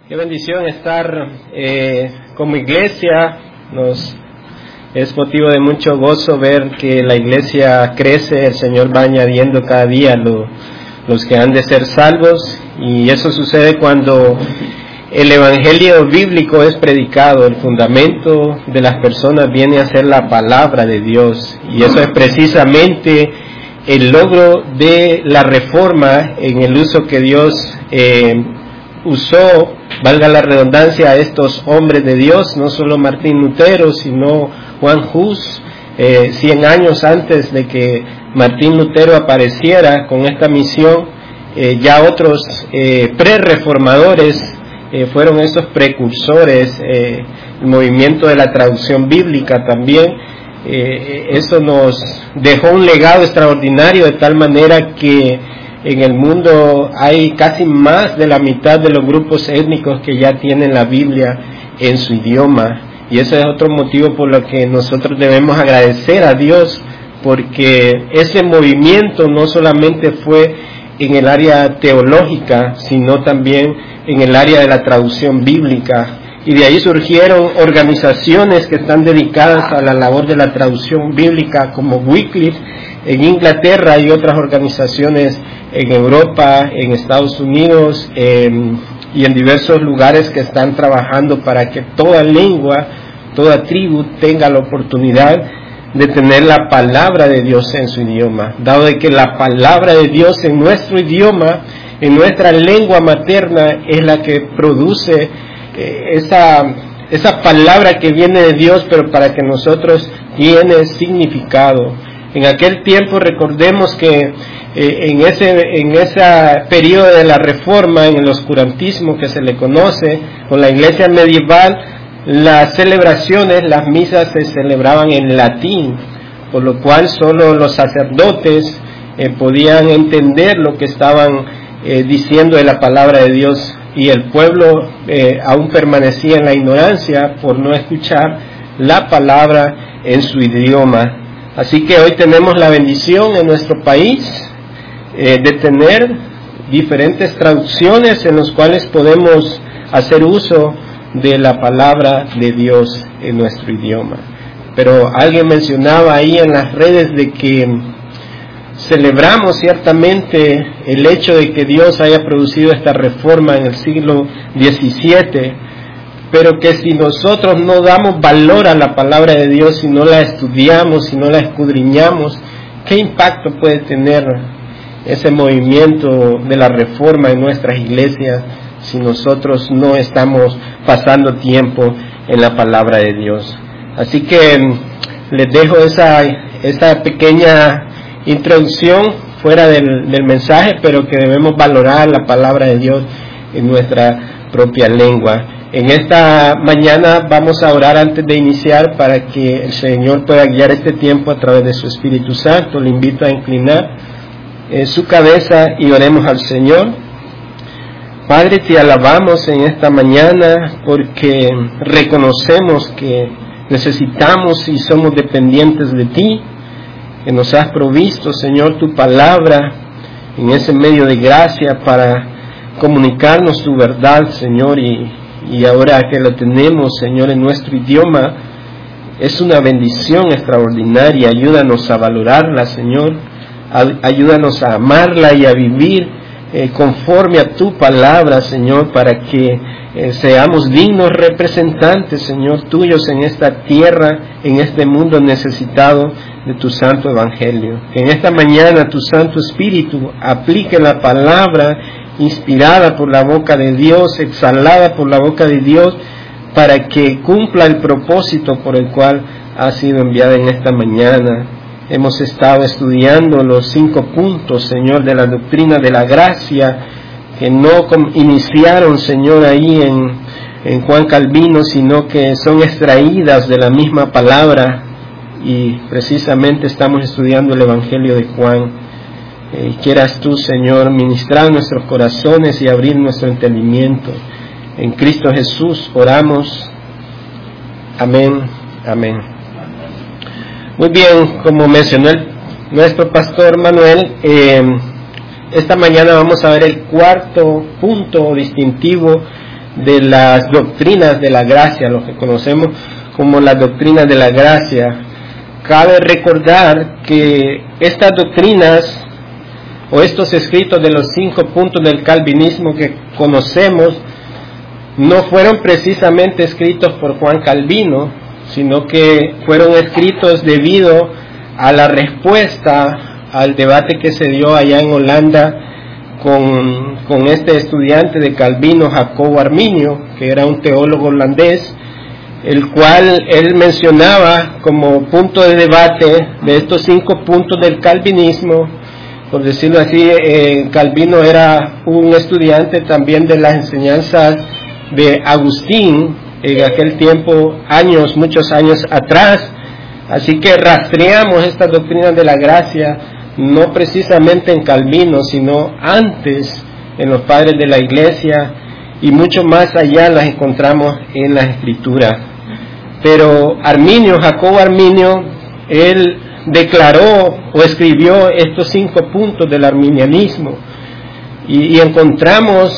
Qué bendición estar como iglesia. Es motivo de mucho gozo ver que la iglesia crece. El Señor va añadiendo cada día los que han de ser salvos, y eso sucede cuando el evangelio bíblico es predicado. El fundamento de las personas viene a ser la palabra de Dios, y eso es precisamente el logro de la reforma en el uso que Dios usó, valga la redundancia, a estos hombres de Dios, no solo Martín Lutero, sino Juan Hus, 100 años antes de que Martín Lutero apareciera con esta misión. Ya otros pre-reformadores fueron esos precursores, el movimiento de la traducción bíblica también. Eso nos dejó un legado extraordinario, de tal manera que en el mundo hay casi más de la mitad de los grupos étnicos que ya tienen la Biblia en su idioma, y ese es otro motivo por lo que nosotros debemos agradecer a Dios, porque ese movimiento no solamente fue en el área teológica, sino también en el área de la traducción bíblica, y de ahí surgieron organizaciones que están dedicadas a la labor de la traducción bíblica, como Wycliffe en Inglaterra, y otras organizaciones en Europa, en Estados Unidos, y en diversos lugares que están trabajando para que toda lengua, toda tribu tenga la oportunidad de tener la palabra de Dios en su idioma, dado de que la palabra de Dios en nuestro idioma, en nuestra lengua materna, es la que produce esa palabra que viene de Dios, pero para que nosotros tiene significado. En aquel tiempo, recordemos que en ese periodo de la Reforma, en el oscurantismo que se le conoce, con la iglesia medieval, las celebraciones, las misas se celebraban en latín, por lo cual solo los sacerdotes podían entender lo que estaban diciendo de la palabra de Dios, y el pueblo aún permanecía en la ignorancia por no escuchar la palabra en su idioma. Así que hoy tenemos la bendición en nuestro país de tener diferentes traducciones en las cuales podemos hacer uso de la palabra de Dios en nuestro idioma. Pero alguien mencionaba ahí en las redes de que celebramos ciertamente el hecho de que Dios haya producido esta reforma en el siglo XVII, pero que si nosotros no damos valor a la palabra de Dios, si no la estudiamos, si no la escudriñamos, ¿qué impacto puede tener ese movimiento de la reforma en nuestras iglesias si nosotros no estamos pasando tiempo en la palabra de Dios? Así que les dejo esa pequeña introducción fuera del mensaje, pero que debemos valorar la palabra de Dios en nuestra propia lengua. En esta mañana vamos a orar antes de iniciar para que el Señor pueda guiar este tiempo a través de su Espíritu Santo. Le invito a inclinar su cabeza y oremos al Señor. Padre, te alabamos en esta mañana porque reconocemos que necesitamos y somos dependientes de ti, que nos has provisto, Señor, tu palabra en ese medio de gracia para comunicarnos tu verdad, Señor, y ahora que lo tenemos, Señor, en nuestro idioma, es una bendición extraordinaria. Ayúdanos a valorarla, Señor, ayúdanos a amarla y a vivir conforme a tu palabra, Señor, para que seamos dignos representantes, Señor, tuyos en esta tierra, en este mundo necesitado de tu santo evangelio. Que en esta mañana tu Santo Espíritu aplique la palabra inspirada por la boca de Dios, exhalada por la boca de Dios, para que cumpla el propósito por el cual ha sido enviada en esta mañana. Hemos estado estudiando los 5 puntos, Señor, de la doctrina de la gracia, que no iniciaron, Señor, ahí en Juan Calvino, sino que son extraídas de la misma palabra, y precisamente estamos estudiando el Evangelio de Juan. Quieras tú, Señor, ministrar nuestros corazones y abrir nuestro entendimiento. En Cristo Jesús oramos. Amén, amén. Muy bien, como mencionó nuestro pastor Manuel, esta mañana vamos a ver el cuarto punto distintivo de las doctrinas de la gracia, lo que conocemos como las doctrinas de la gracia. Cabe recordar que estas doctrinas o estos escritos de los 5 puntos del calvinismo que conocemos no fueron precisamente escritos por Juan Calvino, sino que fueron escritos debido a la respuesta al debate que se dio allá en Holanda con este estudiante de Calvino, Jacobo Arminio, que era un teólogo holandés, el cual él mencionaba como punto de debate de estos 5 puntos del calvinismo. Por decirlo así, Calvino era un estudiante también de las enseñanzas de Agustín en aquel tiempo, muchos años atrás. Así que rastreamos estas doctrinas de la gracia no precisamente en Calvino, sino antes en los padres de la iglesia, y mucho más allá las encontramos en la Escritura. Pero Jacobo Arminio, él declaró o escribió estos 5 puntos del arminianismo, y encontramos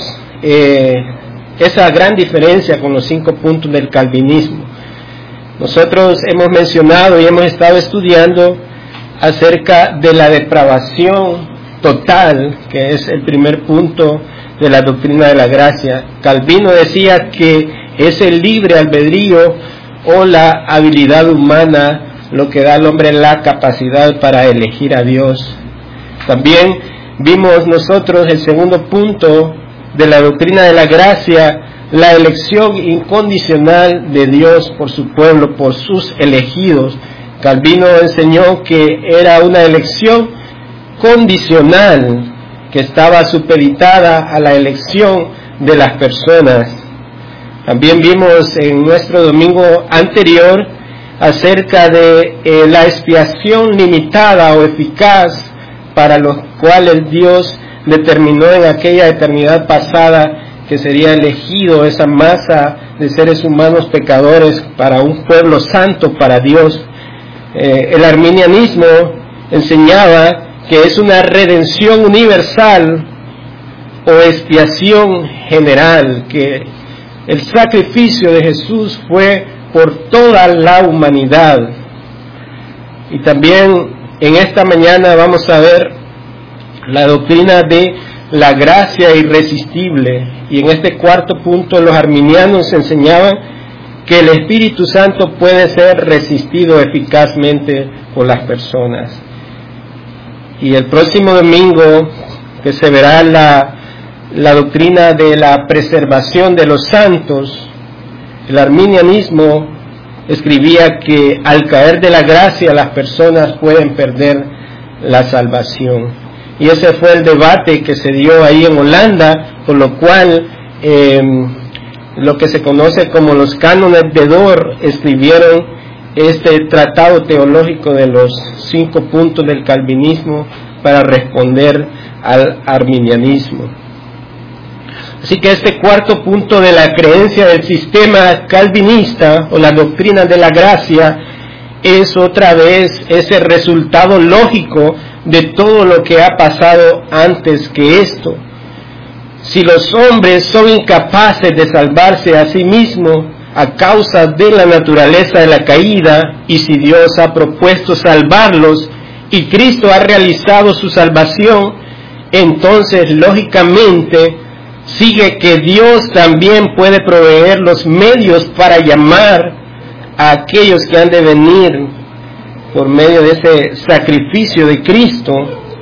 esa gran diferencia con los 5 puntos del calvinismo. Nosotros hemos mencionado y hemos estado estudiando acerca de la depravación total, que es el primer punto de la doctrina de la gracia. Calvino decía que es el libre albedrío o la habilidad humana lo que da al hombre la capacidad para elegir a Dios. También vimos nosotros el segundo punto de la doctrina de la gracia, la elección incondicional de Dios por su pueblo, por sus elegidos. Calvino enseñó que era una elección condicional que estaba supeditada a la elección de las personas. También vimos en nuestro domingo anterior acerca de la expiación limitada o eficaz para los cuales Dios determinó en aquella eternidad pasada que sería elegido esa masa de seres humanos pecadores para un pueblo santo para Dios. El arminianismo enseñaba que es una redención universal o expiación general, que el sacrificio de Jesús fue por toda la humanidad. Y también en esta mañana vamos a ver la doctrina de la gracia irresistible, y en este cuarto punto los arminianos enseñaban que el Espíritu Santo puede ser resistido eficazmente por las personas. Y el próximo domingo, que se verá la doctrina de la preservación de los santos, el arminianismo escribía que al caer de la gracia las personas pueden perder la salvación. Y ese fue el debate que se dio ahí en Holanda, por lo cual lo que se conoce como los cánones de Dort escribieron este tratado teológico de los 5 puntos del calvinismo para responder al arminianismo. Así que este cuarto punto de la creencia del sistema calvinista o la doctrina de la gracia es otra vez ese resultado lógico de todo lo que ha pasado antes que esto. Si los hombres son incapaces de salvarse a sí mismos a causa de la naturaleza de la caída, y si Dios ha propuesto salvarlos y Cristo ha realizado su salvación, entonces lógicamente sigue que Dios también puede proveer los medios para llamar a aquellos que han de venir por medio de ese sacrificio de Cristo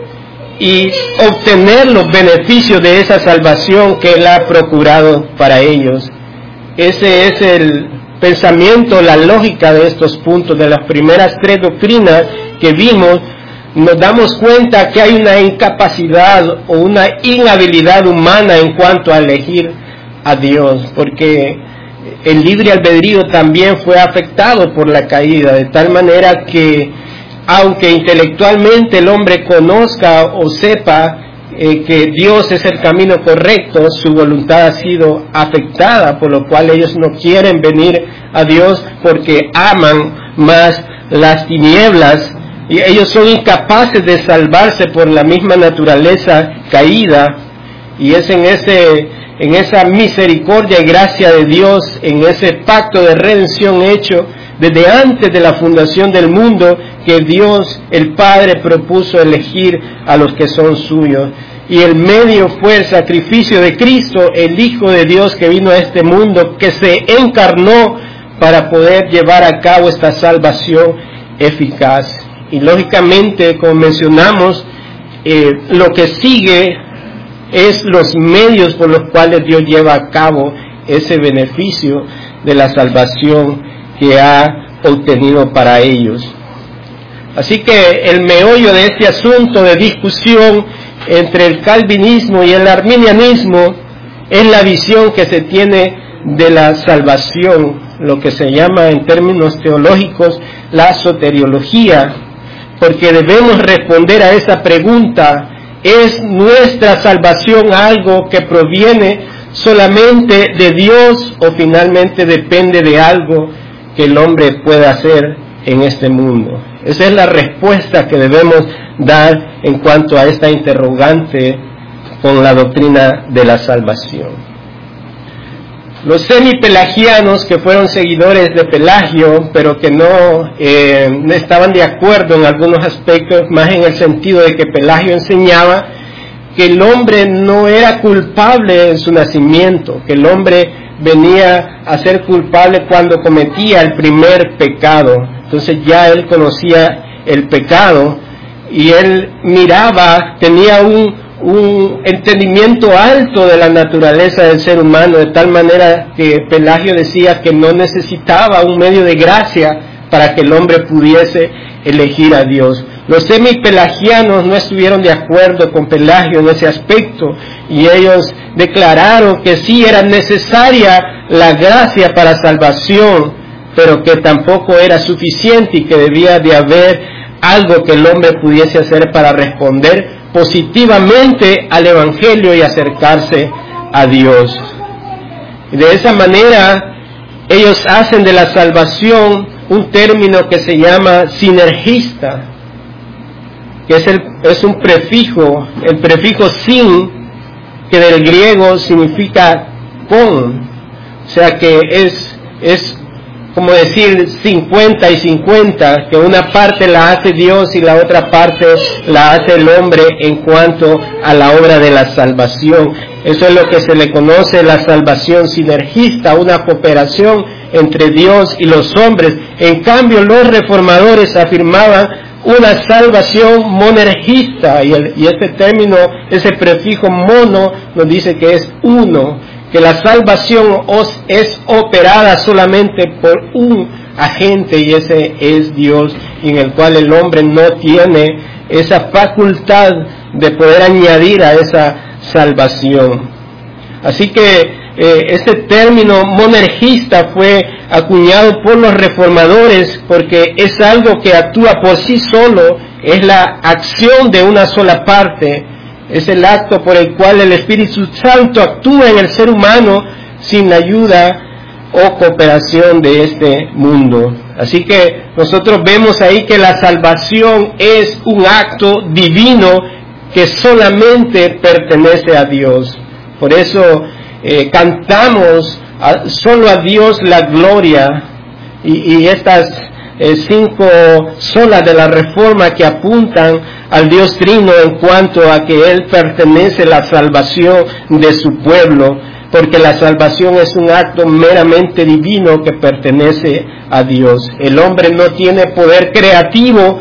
y obtener los beneficios de esa salvación que Él ha procurado para ellos. Ese es el pensamiento, la lógica de estos puntos. De las primeras 3 doctrinas que vimos, nos damos cuenta que hay una incapacidad o una inhabilidad humana en cuanto a elegir a Dios, porque el libre albedrío también fue afectado por la caída, de tal manera que aunque intelectualmente el hombre conozca o sepa que Dios es el camino correcto, su voluntad ha sido afectada, por lo cual ellos no quieren venir a Dios porque aman más las tinieblas, y ellos son incapaces de salvarse por la misma naturaleza caída. y es en esa misericordia y gracia de Dios, en ese pacto de redención hecho desde antes de la fundación del mundo, que Dios el Padre propuso elegir a los que son suyos. Y el medio fue el sacrificio de Cristo, el Hijo de Dios que vino a este mundo, que se encarnó para poder llevar a cabo esta salvación eficaz. Y lógicamente, como mencionamos, lo que sigue es los medios por los cuales Dios lleva a cabo ese beneficio de la salvación que ha obtenido para ellos. Así que el meollo de este asunto de discusión entre el calvinismo y el arminianismo es la visión que se tiene de la salvación, lo que se llama en términos teológicos la soteriología, porque debemos responder a esa pregunta: ¿es nuestra salvación algo que proviene solamente de Dios o finalmente depende de algo que el hombre puede hacer en este mundo? Esa es la respuesta que debemos dar en cuanto a esta interrogante con la doctrina de la salvación. Los semipelagianos, que fueron seguidores de Pelagio, pero que no estaban de acuerdo en algunos aspectos, más en el sentido de que Pelagio enseñaba que el hombre no era culpable en su nacimiento, que el hombre venía a ser culpable cuando cometía el primer pecado. Entonces ya él conocía el pecado y él miraba, tenía un entendimiento alto de la naturaleza del ser humano, de tal manera que Pelagio decía que no necesitaba un medio de gracia para que el hombre pudiese elegir a Dios. Los semipelagianos no estuvieron de acuerdo con Pelagio en ese aspecto, y ellos declararon que sí era necesaria la gracia para salvación, pero que tampoco era suficiente y que debía de haber algo que el hombre pudiese hacer para responder positivamente al Evangelio y acercarse a Dios. Y de esa manera ellos hacen de la salvación un término que se llama sinergista, que es un prefijo, el prefijo sin, que del griego significa con, o sea que es como decir 50 y 50, que una parte la hace Dios y la otra parte la hace el hombre en cuanto a la obra de la salvación. Eso es lo que se le conoce la salvación sinergista, una cooperación entre Dios y los hombres. En cambio, los reformadores afirmaban una salvación monergista, y ese término, ese prefijo mono, nos dice que es uno, que la salvación es operada solamente por un agente, y ese es Dios, y en el cual el hombre no tiene esa facultad de poder añadir a esa salvación. Así que este término monergista fue acuñado por los reformadores porque es algo que actúa por sí solo, es la acción de una sola parte. Es el acto por el cual el Espíritu Santo actúa en el ser humano sin la ayuda o cooperación de este mundo. Así que nosotros vemos ahí que la salvación es un acto divino que solamente pertenece a Dios. Por eso cantamos solo a Dios la gloria, y estas 5 solas de la Reforma que apuntan al Dios Trino en cuanto a que Él pertenece la salvación de su pueblo, porque la salvación es un acto meramente divino que pertenece a Dios. El hombre no tiene poder creativo,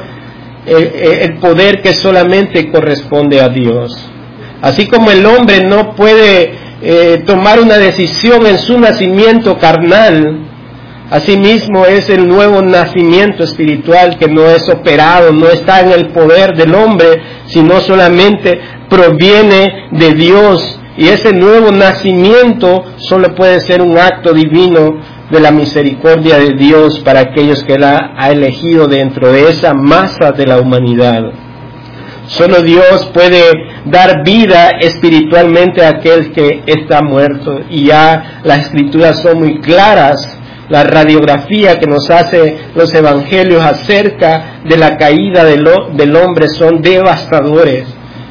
el poder que solamente corresponde a Dios. Así como el hombre no puede tomar una decisión en su nacimiento carnal, asimismo es el nuevo nacimiento espiritual que no es operado, no está en el poder del hombre, sino solamente proviene de Dios. Y ese nuevo nacimiento solo puede ser un acto divino de la misericordia de Dios para aquellos que Él ha elegido dentro de esa masa de la humanidad. Solo Dios puede dar vida espiritualmente a aquel que está muerto, y ya las Escrituras son muy claras. La radiografía que nos hace los evangelios acerca de la caída del hombre son devastadores.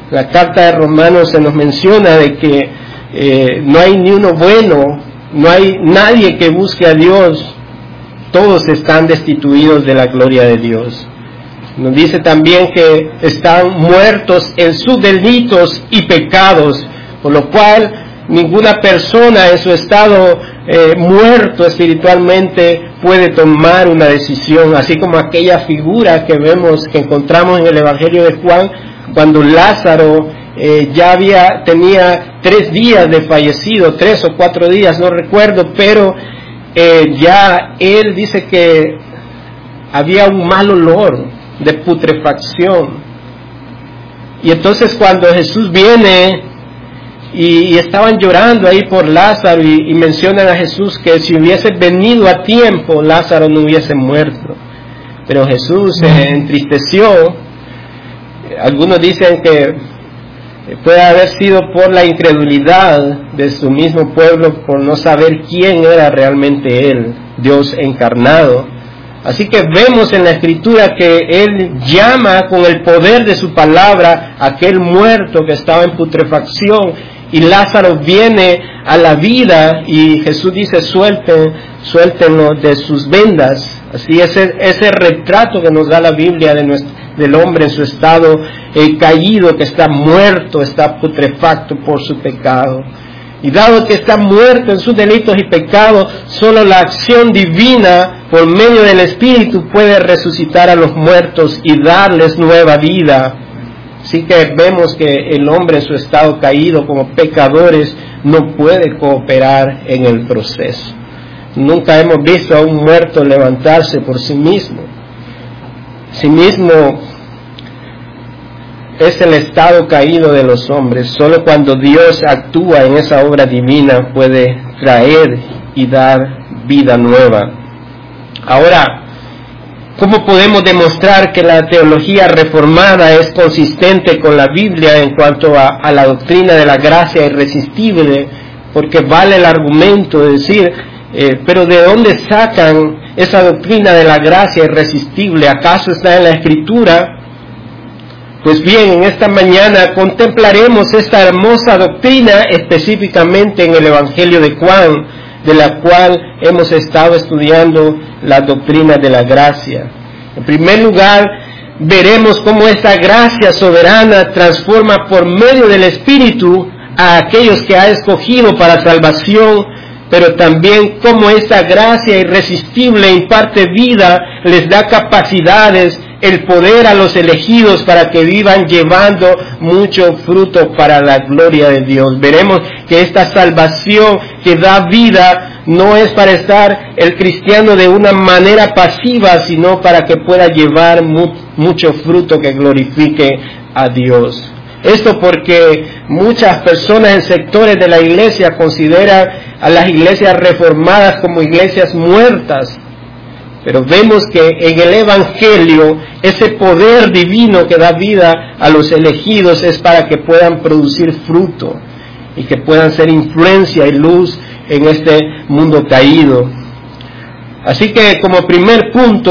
La carta de Romanos se nos menciona de que no hay ni uno bueno, no hay nadie que busque a Dios, todos están destituidos de la gloria de Dios. Nos dice también que están muertos en sus delitos y pecados, por lo cual ninguna persona en su estado muerto espiritualmente puede tomar una decisión, así como aquella figura que vemos, que encontramos en el Evangelio de Juan, cuando Lázaro tenía 3 días de fallecido, 3 o 4 días, no recuerdo, pero ya él dice que había un mal olor de putrefacción. Y entonces cuando Jesús viene y estaban llorando ahí por Lázaro y mencionan a Jesús que si hubiese venido a tiempo Lázaro no hubiese muerto, pero Jesús se entristeció. Algunos dicen que puede haber sido por la incredulidad de su mismo pueblo, por no saber quién era realmente Él, Dios encarnado. Así que vemos en la Escritura que Él llama con el poder de su palabra a aquel muerto que estaba en putrefacción, y Lázaro viene a la vida y Jesús dice suéltenlo de sus vendas. Así ese retrato que nos da la Biblia del hombre en su estado caído, que está muerto, está putrefacto por su pecado. Y dado que está muerto en sus delitos y pecados, solo la acción divina por medio del Espíritu puede resucitar a los muertos y darles nueva vida. Así que vemos que el hombre en su estado caído como pecadores no puede cooperar en el proceso. Nunca hemos visto a un muerto levantarse por sí mismo. Sí mismo es el estado caído de los hombres. Solo cuando Dios actúa en esa obra divina puede traer y dar vida nueva. Ahora, ¿cómo podemos demostrar que la teología reformada es consistente con la Biblia en cuanto a la doctrina de la gracia irresistible? Porque vale el argumento de decir, pero ¿de dónde sacan esa doctrina de la gracia irresistible? ¿Acaso está en la Escritura? Pues bien, en esta mañana contemplaremos esta hermosa doctrina específicamente en el Evangelio de Juan, de la cual hemos estado estudiando la doctrina de la gracia. En primer lugar, veremos cómo esta gracia soberana transforma por medio del Espíritu a aquellos que ha escogido para salvación, pero también cómo esta gracia irresistible imparte vida, les da capacidades, el poder a los elegidos para que vivan llevando mucho fruto para la gloria de Dios. Veremos que esta salvación que da vida no es para estar el cristiano de una manera pasiva, sino para que pueda llevar mucho fruto que glorifique a Dios. Esto porque muchas personas en sectores de la iglesia consideran a las iglesias reformadas como iglesias muertas. Pero vemos que en el Evangelio ese poder divino que da vida a los elegidos es para que puedan producir fruto y que puedan ser influencia y luz en este mundo caído. Así que como primer punto,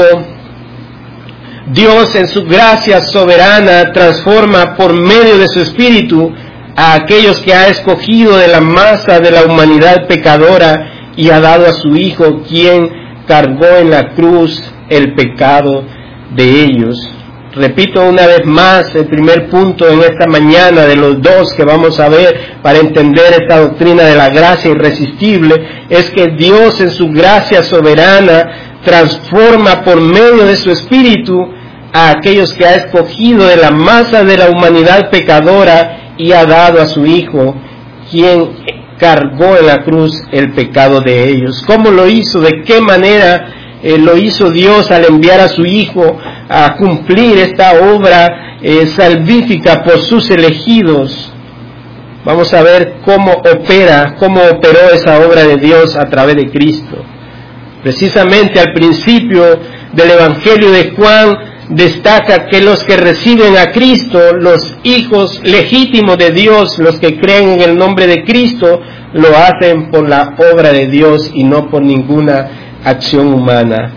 Dios en su gracia soberana transforma por medio de su Espíritu a aquellos que ha escogido de la masa de la humanidad pecadora y ha dado a su Hijo, quien cargó en la cruz el pecado de ellos. Repito una vez más, el primer punto en esta mañana de los dos que vamos a ver para entender esta doctrina de la gracia irresistible, es que Dios en su gracia soberana transforma por medio de su Espíritu a aquellos que ha escogido de la masa de la humanidad pecadora y ha dado a su Hijo, quien cargó en la cruz el pecado de ellos. ¿Cómo lo hizo? ¿De qué manera lo hizo Dios al enviar a su Hijo a cumplir esta obra salvífica por sus elegidos? Vamos a ver cómo operó esa obra de Dios a través de Cristo. Precisamente al principio del Evangelio de Juan destaca que los que reciben a Cristo, los hijos legítimos de Dios, los que creen en el nombre de Cristo, lo hacen por la obra de Dios y no por ninguna acción humana.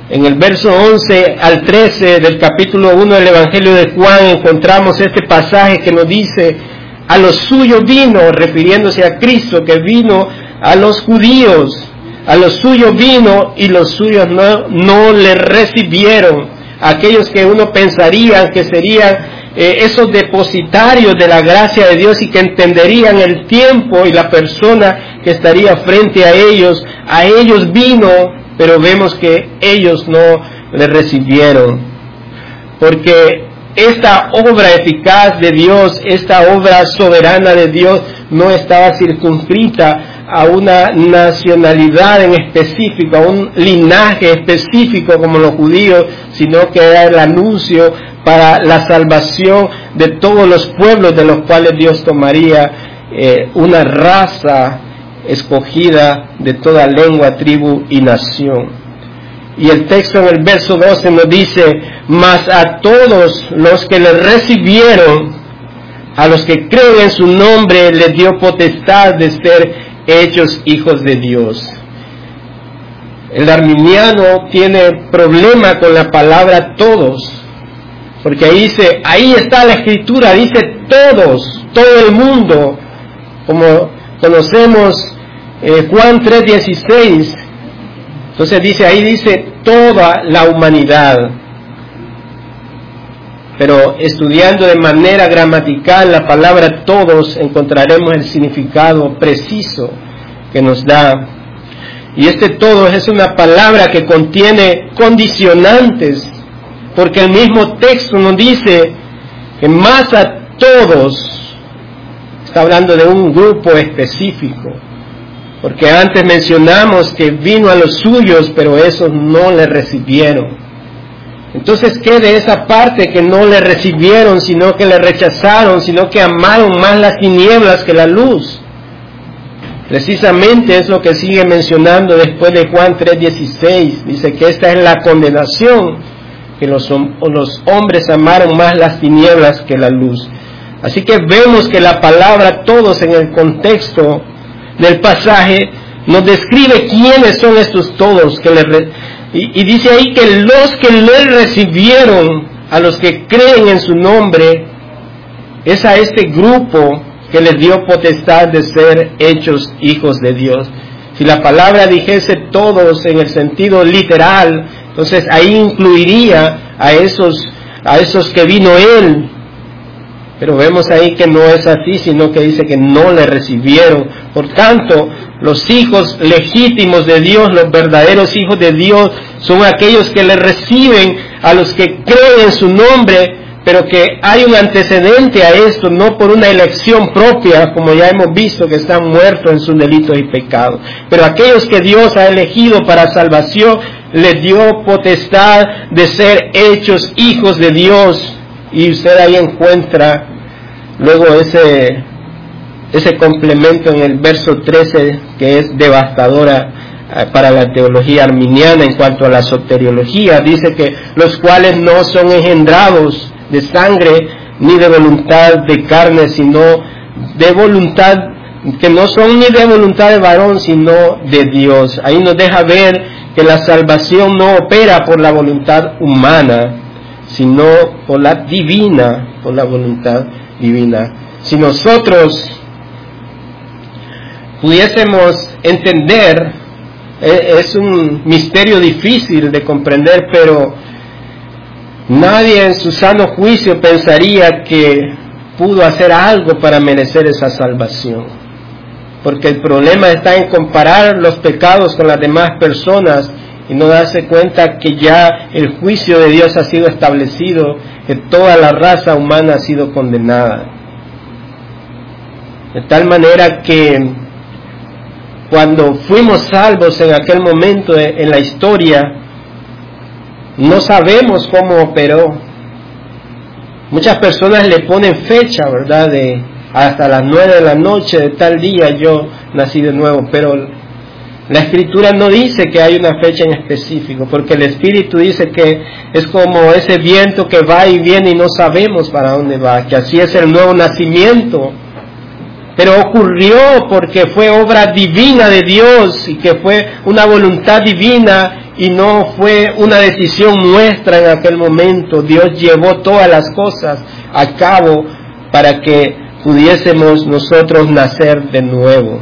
En el verso 11 al 13 del capítulo 1 del Evangelio de Juan encontramos este pasaje que nos dice: a los suyos vino, refiriéndose a Cristo, que vino a los judíos, a los suyos vino y los suyos no le recibieron. Aquellos que uno pensaría que serían esos depositarios de la gracia de Dios y que entenderían el tiempo y la persona que estaría frente a ellos vino, pero vemos que ellos no le recibieron, porque esta obra eficaz de Dios, esta obra soberana de Dios, no estaba circunscrita a una nacionalidad en específico, a un linaje específico como los judíos, sino que era el anuncio para la salvación de todos los pueblos de los cuales Dios tomaría una raza escogida de toda lengua, tribu y nación. Y el texto en el verso 12 nos dice: mas a todos los que le recibieron, a los que creen en su nombre, les dio potestad de ser hechos hijos de Dios. El arminiano tiene problema con la palabra todos, porque ahí está la escritura, dice todos, todo el mundo, como conocemos Juan 3:16, entonces dice toda la humanidad. Pero estudiando de manera gramatical la palabra todos, encontraremos el significado preciso que nos da. Y este todos es una palabra que contiene condicionantes, porque el mismo texto nos dice que más a todos, está hablando de un grupo específico, porque antes mencionamos que vino a los suyos, pero esos no le recibieron. Entonces, ¿qué de esa parte que no le recibieron, sino que le rechazaron, sino que amaron más las tinieblas que la luz? Precisamente es lo que sigue mencionando después de Juan 3:16. Dice que esta es la condenación, que los hombres amaron más las tinieblas que la luz. Así que vemos que la palabra todos en el contexto del pasaje nos describe quiénes son estos todos que y dice ahí que los que le recibieron, a los que creen en su nombre, es a este grupo que les dio potestad de ser hechos hijos de Dios. Si la palabra dijese todos en el sentido literal, entonces ahí incluiría a esos que vino Él. Pero vemos ahí que no es así, sino que dice que no le recibieron. Por tanto, los hijos legítimos de Dios, los verdaderos hijos de Dios, son aquellos que le reciben a los que creen en su nombre, pero que hay un antecedente a esto, no por una elección propia, como ya hemos visto, que están muertos en sus delitos y pecados. Pero aquellos que Dios ha elegido para salvación, les dio potestad de ser hechos hijos de Dios. Y usted ahí encuentra luego ese complemento en el verso 13 que es devastadora para la teología arminiana en cuanto a la soteriología. Dice que los cuales no son engendrados de sangre ni de voluntad de carne, sino de voluntad, que no son ni de voluntad de varón, sino de Dios. Ahí nos deja ver que la salvación no opera por la voluntad humana, sino por la divina, por la voluntad divina. Si nosotros pudiésemos entender, es un misterio difícil de comprender, pero nadie en su sano juicio pensaría que pudo hacer algo para merecer esa salvación, porque el problema está en comparar los pecados con las demás personas y no darse cuenta que ya el juicio de Dios ha sido establecido, que toda la raza humana ha sido condenada. De tal manera que cuando fuimos salvos en aquel momento en la historia, no sabemos cómo operó. Muchas personas le ponen fecha, ¿verdad? De hasta las 9 de la noche de tal día yo nací de nuevo, pero la Escritura no dice que hay una fecha en específico, porque el Espíritu dice que es como ese viento que va y viene y no sabemos para dónde va, que así es el nuevo nacimiento. Pero ocurrió porque fue obra divina de Dios y que fue una voluntad divina y no fue una decisión nuestra en aquel momento. Dios llevó todas las cosas a cabo para que pudiésemos nosotros nacer de nuevo.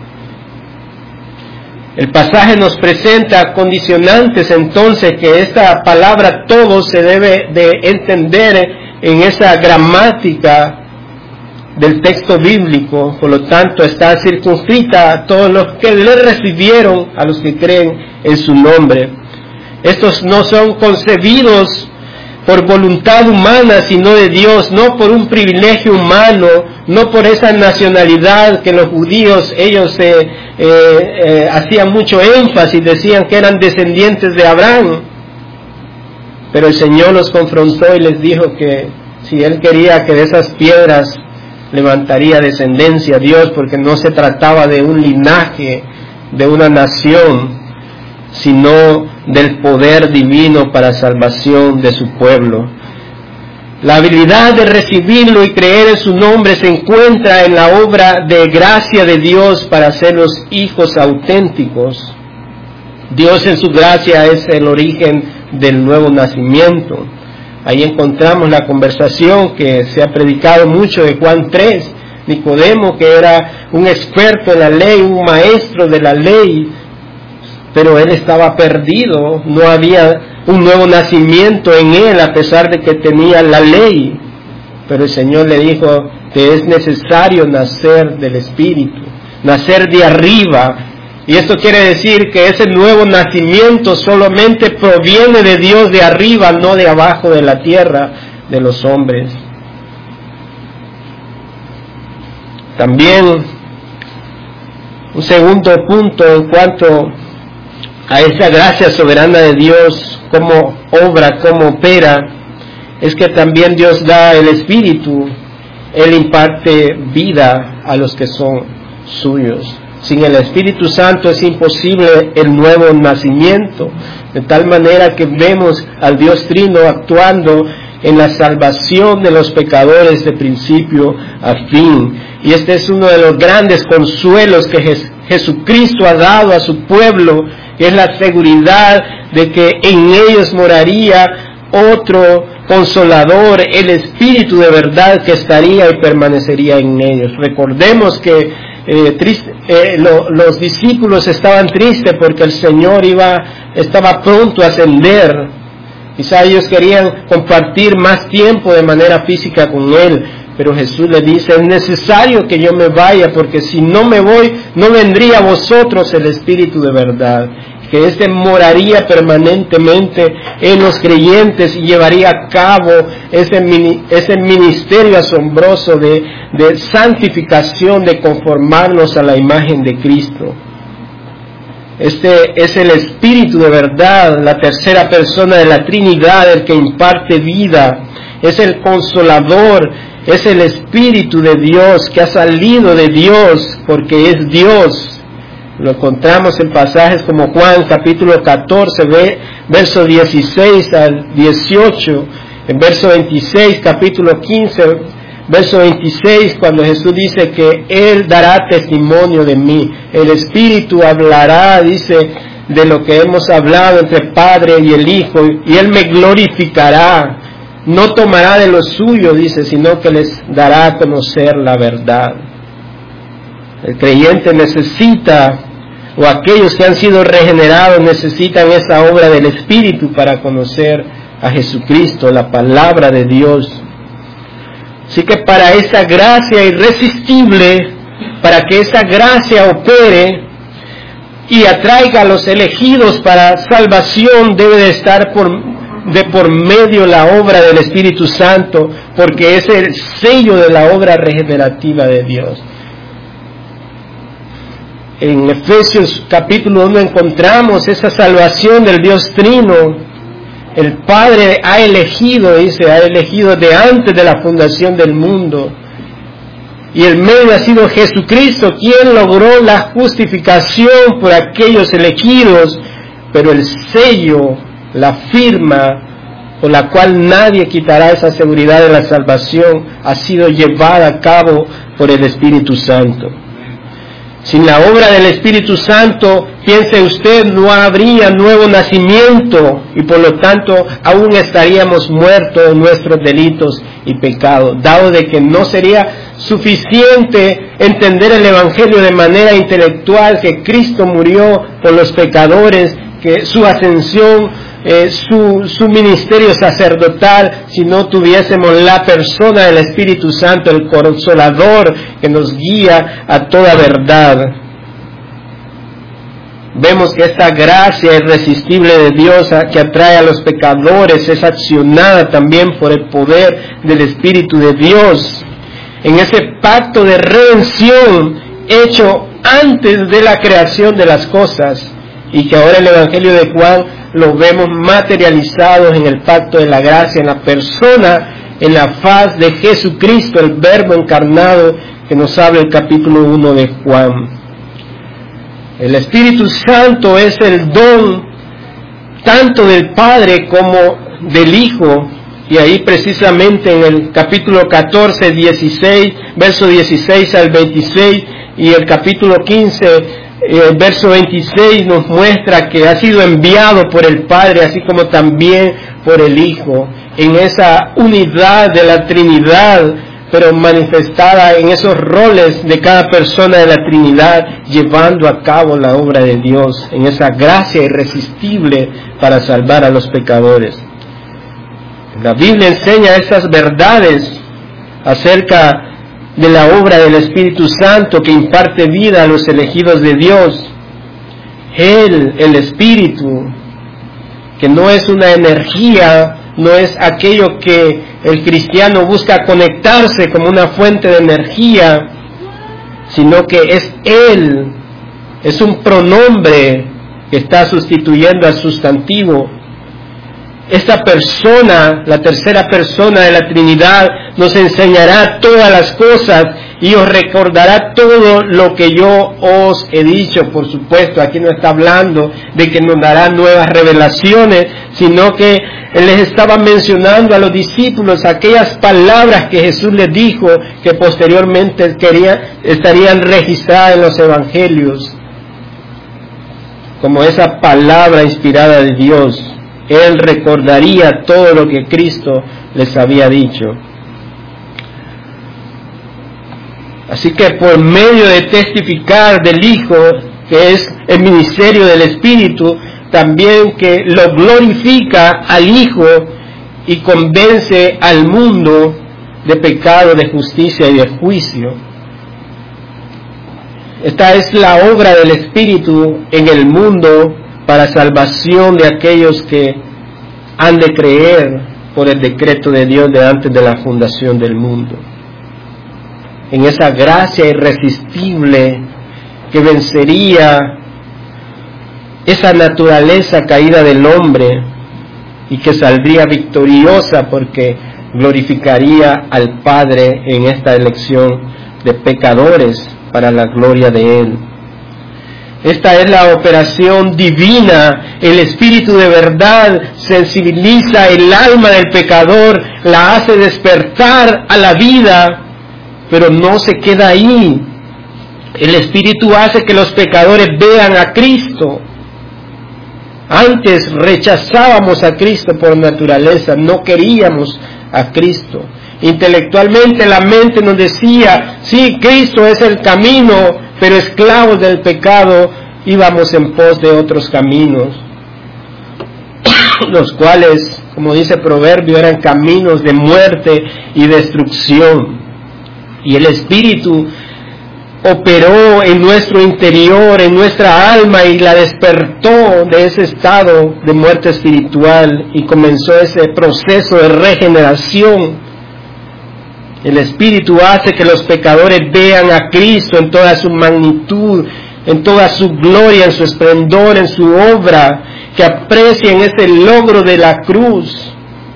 El pasaje nos presenta condicionantes entonces que esta palabra todo se debe de entender en esa gramática del texto bíblico, por lo tanto está circunscrita a todos los que le recibieron, a los que creen en su nombre. Estos no son concebidos por voluntad humana, sino de Dios, no por un privilegio humano, no por esa nacionalidad que los judíos, ellos hacían mucho énfasis, decían que eran descendientes de Abraham. Pero el Señor los confrontó y les dijo que si Él quería que de esas piedras levantaría descendencia a Dios, porque no se trataba de un linaje, de una nación, sino del poder divino para salvación de su pueblo. La habilidad de recibirlo y creer en su nombre se encuentra en la obra de gracia de Dios para hacerlos hijos auténticos. Dios en su gracia es el origen del nuevo nacimiento. Ahí encontramos la conversación que se ha predicado mucho de Juan 3. Nicodemo, que era un experto en la ley, un maestro de la ley, pero él estaba perdido, no había un nuevo nacimiento en él a pesar de que tenía la ley. Pero el Señor le dijo que es necesario nacer del Espíritu, nacer de arriba. Y esto quiere decir que ese nuevo nacimiento solamente proviene de Dios de arriba, no de abajo de la tierra de los hombres. También un segundo punto en cuanto a esa gracia soberana de Dios, cómo obra, cómo opera, es que también Dios da el Espíritu. Él imparte vida a los que son suyos. Sin el Espíritu Santo es imposible el nuevo nacimiento, de tal manera que vemos al Dios Trino actuando en la salvación de los pecadores de principio a fin. Y este es uno de los grandes consuelos que Jesucristo ha dado a su pueblo, que es la seguridad de que en ellos moraría otro consolador, el Espíritu de verdad que estaría y permanecería en ellos. Recordemos que los discípulos estaban tristes porque el Señor estaba pronto a ascender. Quizá ellos querían compartir más tiempo de manera física con Él, pero Jesús les dice: es necesario que yo me vaya, porque si no me voy, no vendría a vosotros el Espíritu de verdad, que éste moraría permanentemente en los creyentes y llevaría a cabo ese ministerio asombroso de santificación, de conformarnos a la imagen de Cristo. Este es el Espíritu de verdad, la tercera persona de la Trinidad, el que imparte vida, es el Consolador, es el Espíritu de Dios que ha salido de Dios porque es Dios. Lo encontramos en pasajes como Juan capítulo 14, verso 16 al 18, en verso 26, capítulo 15, verso 26, cuando Jesús dice que Él dará testimonio de mí. El Espíritu hablará, dice, de lo que hemos hablado entre Padre y el Hijo, y Él me glorificará. No tomará de lo suyo, dice, sino que les dará a conocer la verdad. El creyente necesita, o aquellos que han sido regenerados necesitan esa obra del Espíritu para conocer a Jesucristo, la palabra de Dios. Así que para esa gracia irresistible, para que esa gracia opere y atraiga a los elegidos para salvación, debe de estar de por medio la obra del Espíritu Santo, porque es el sello de la obra regenerativa de Dios. En Efesios capítulo 1 encontramos esa salvación del Dios Trino. El Padre ha elegido, dice, ha elegido de antes de la fundación del mundo. Y el medio ha sido Jesucristo, quien logró la justificación por aquellos elegidos, pero el sello, la firma, por la cual nadie quitará esa seguridad de la salvación, ha sido llevada a cabo por el Espíritu Santo. Sin la obra del Espíritu Santo, piense usted, no habría nuevo nacimiento y por lo tanto aún estaríamos muertos en nuestros delitos y pecados, dado de que no sería suficiente entender el Evangelio de manera intelectual, que Cristo murió por los pecadores, que su ascensión, su ministerio sacerdotal, si no tuviésemos la persona del Espíritu Santo, el Consolador que nos guía a toda verdad. Vemos que esta gracia irresistible de Dios que atrae a los pecadores es accionada también por el poder del Espíritu de Dios en ese pacto de redención hecho antes de la creación de las cosas, y que ahora el Evangelio de Juan lo vemos materializado en el pacto de la gracia, en la persona, en la faz de Jesucristo, el Verbo encarnado, que nos habla el capítulo 1 de Juan. El Espíritu Santo es el don tanto del Padre como del Hijo, y ahí precisamente en el capítulo 14, 16, verso 16 al 26, y el capítulo 15, verso 26 nos muestra que ha sido enviado por el Padre, así como también por el Hijo, en esa unidad de la Trinidad, pero manifestada en esos roles de cada persona de la Trinidad, llevando a cabo la obra de Dios, en esa gracia irresistible para salvar a los pecadores. La Biblia enseña esas verdades acerca de la obra del Espíritu Santo que imparte vida a los elegidos de Dios. Él, el Espíritu, que no es una energía, no es aquello que el cristiano busca conectarse como una fuente de energía, sino que es Él, es un pronombre que está sustituyendo al sustantivo. Esta persona, la tercera persona de la Trinidad, nos enseñará todas las cosas y os recordará todo lo que yo os he dicho. Por supuesto, aquí no está hablando de que nos dará nuevas revelaciones, sino que Él les estaba mencionando a los discípulos aquellas palabras que Jesús les dijo, que posteriormente estarían registradas en los evangelios, como esa palabra inspirada de Dios. Él recordaría todo lo que Cristo les había dicho. Así que por medio de testificar del Hijo, que es el ministerio del Espíritu, también que lo glorifica al Hijo y convence al mundo de pecado, de justicia y de juicio. Esta es la obra del Espíritu en el mundo para salvación de aquellos que han de creer por el decreto de Dios de antes de la fundación del mundo. En esa gracia irresistible que vencería esa naturaleza caída del hombre y que saldría victoriosa porque glorificaría al Padre en esta elección de pecadores para la gloria de Él. Esta es la operación divina. El Espíritu de verdad sensibiliza el alma del pecador, la hace despertar a la vida, pero no se queda ahí. El Espíritu hace que los pecadores vean a Cristo. Antes rechazábamos a Cristo por naturaleza, no queríamos a Cristo. Intelectualmente la mente nos decía, sí, Cristo es el camino, pero esclavos del pecado íbamos en pos de otros caminos, los cuales, como dice Proverbio, eran caminos de muerte y destrucción. Y el Espíritu operó en nuestro interior, en nuestra alma, y la despertó de ese estado de muerte espiritual y comenzó ese proceso de regeneración. El Espíritu hace que los pecadores vean a Cristo en toda su magnitud, en toda su gloria, en su esplendor, en su obra, que aprecien ese logro de la cruz,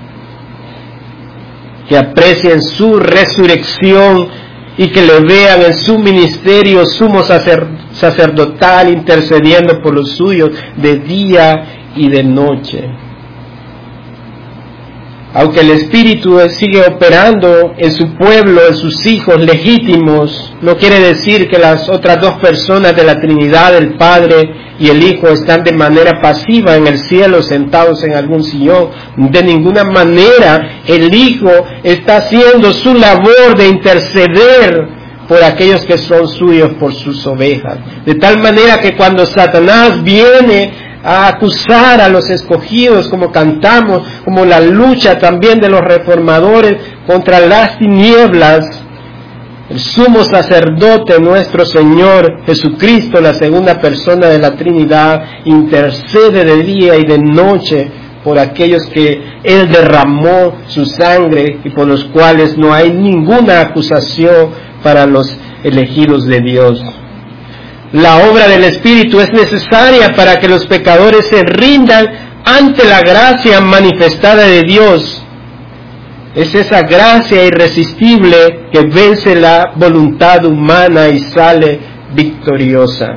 que aprecien su resurrección y que le vean en su ministerio sumo sacerdotal intercediendo por los suyos de día y de noche. Aunque el Espíritu sigue operando en su pueblo, en sus hijos legítimos, no quiere decir que las otras dos personas de la Trinidad, el Padre y el Hijo, están de manera pasiva en el cielo, sentados en algún sillón. De ninguna manera el Hijo está haciendo su labor de interceder por aquellos que son suyos, por sus ovejas. De tal manera que cuando Satanás viene a acusar a los escogidos, como cantamos, como la lucha también de los reformadores contra las tinieblas, el sumo sacerdote, nuestro Señor Jesucristo, la segunda persona de la Trinidad, intercede de día y de noche por aquellos que Él derramó su sangre y por los cuales no hay ninguna acusación para los elegidos de Dios. La obra del Espíritu es necesaria para que los pecadores se rindan ante la gracia manifestada de Dios. Es esa gracia irresistible que vence la voluntad humana y sale victoriosa.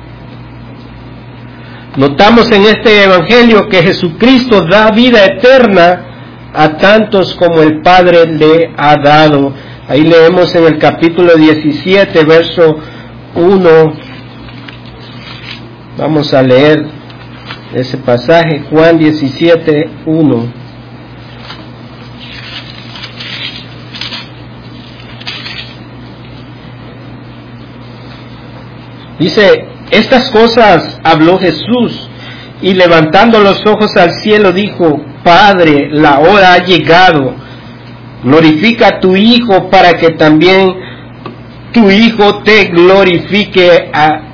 Notamos en este Evangelio que Jesucristo da vida eterna a tantos como el Padre le ha dado. Ahí leemos en el capítulo 17, verso 1. Vamos a leer ese pasaje, Juan 17, 1. Dice, estas cosas habló Jesús, y levantando los ojos al cielo dijo, Padre, la hora ha llegado, glorifica a tu Hijo para que también tu Hijo te glorifique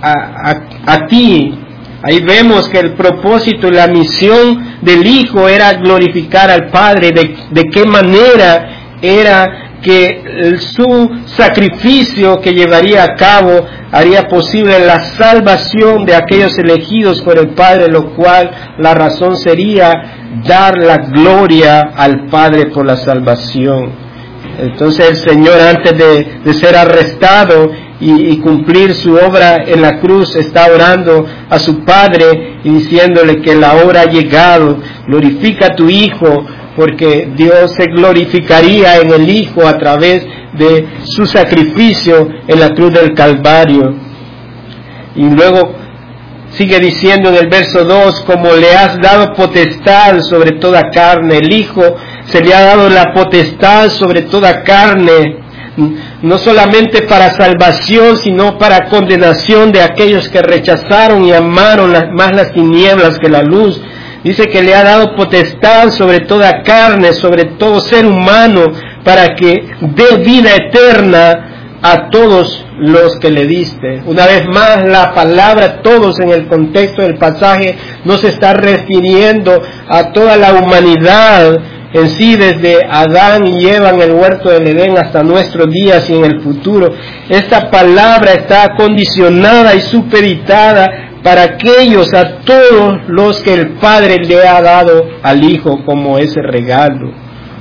a ti. Ahí vemos que el propósito y la misión del Hijo era glorificar al Padre. ¿De qué manera? Era que su sacrificio que llevaría a cabo haría posible la salvación de aquellos elegidos por el Padre, lo cual la razón sería dar la gloria al Padre por la salvación. Entonces el Señor, antes de ser arrestado y cumplir su obra en la cruz, está orando a su Padre y diciéndole que la hora ha llegado, glorifica a tu Hijo, porque Dios se glorificaría en el Hijo a través de su sacrificio en la cruz del Calvario. Y luego sigue diciendo en el verso 2, como le has dado potestad sobre toda carne, el Hijo se le ha dado la potestad sobre toda carne, no solamente para salvación, sino para condenación de aquellos que rechazaron y amaron más las tinieblas que la luz. Dice que le ha dado potestad sobre toda carne, sobre todo ser humano, para que dé vida eterna a todos los que le diste. Una vez más, la palabra todos en el contexto del pasaje no se está refiriendo a toda la humanidad en sí, desde Adán y Eva en el huerto del Edén hasta nuestros días y en el futuro. Esta palabra está condicionada y supeditada para aquellos, a todos los que el Padre le ha dado al Hijo como ese regalo.